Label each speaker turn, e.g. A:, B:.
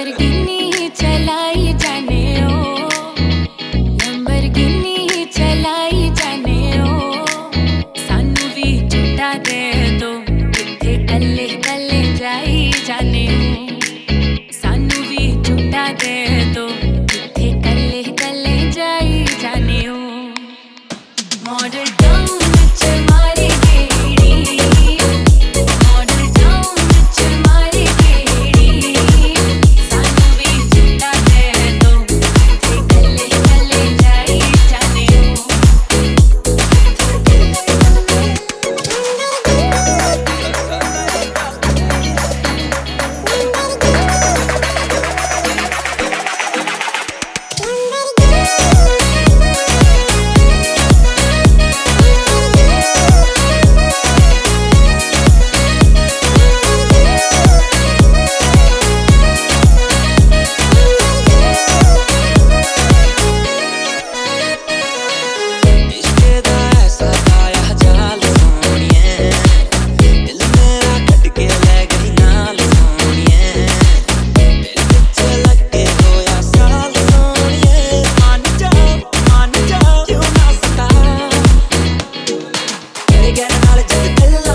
A: Lamborghini चलाई जाने ओ, Lamborghini चलाई जाने ओ, सानू भी झूठा दे दो, किथे कल्ले कल्ले जाई जाने ओ, सानू भी झूठा दे दो, किथे कल्ले कल्ले जाई जाने ओ। मॉडल टाउन विच मारी गेड़ी, मॉडल टाउन विच मारी गेड़ी, सानू भी झूठा दे दो, किथे कल्ले कल्ले जाई जाने ओ।
B: Getting all of just